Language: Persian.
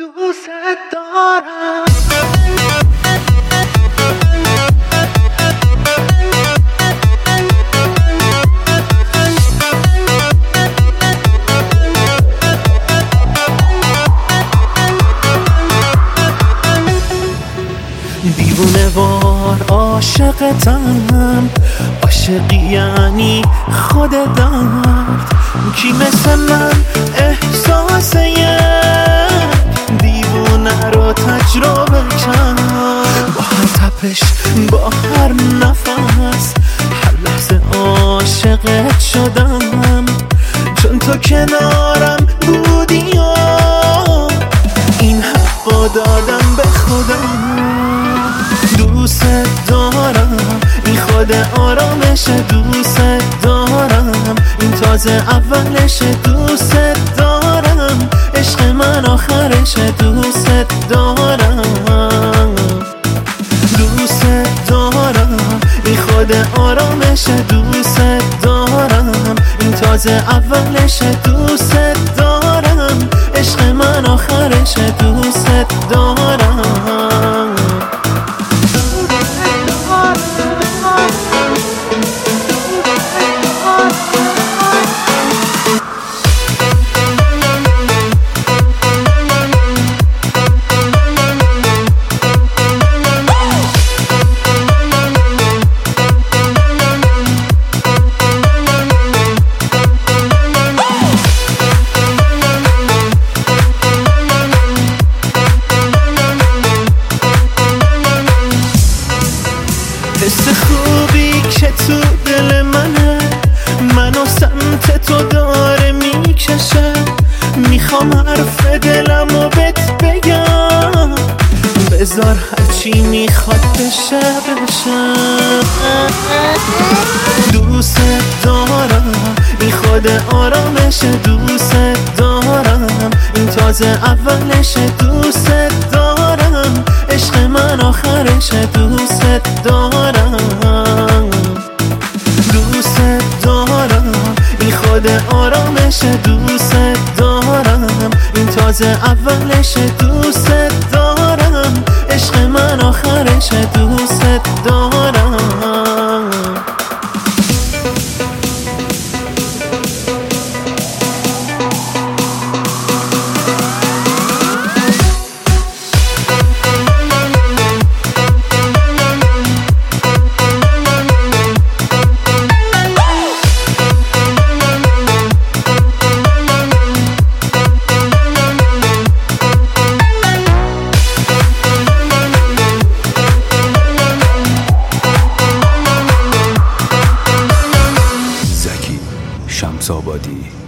دوست دارم. دیوونه وار عاشقتم، عاشقی یعنی خود درد. کی مثل من احساس یک دیوونه رو تجربه کرد؟ با هر تپش، با هر نفس، هر لحظه عاشقت شدم، چون تو کنارم بودی و این حقو دادم به خودم. دوست دارم، این خود آرامش. دوست دارم، این تازه اولش. دوست دارم، عشق من آخرش. دوست دارم، دوست دارم، این خود آرامش. دوست دارم، این تازه اولش. دوست دارم، عشق من آخرش. دوست دارم. حس خوبی که تو دل منو سمت تو داره میکشه. میخوام حرف دلمو بهت بگم، بذار هرچی میخواد بشه بشه. دوست دارم، این خود آرامش. دوست دارم، این تازه اولش. دوست دارم، عشق من آخرش. دوست دارم، دوست دارم، این خود آرامش. دوست دارم، این تازه اولش. دوست دارم، عشق من آخرش. دوست دارم. شمس آبادی.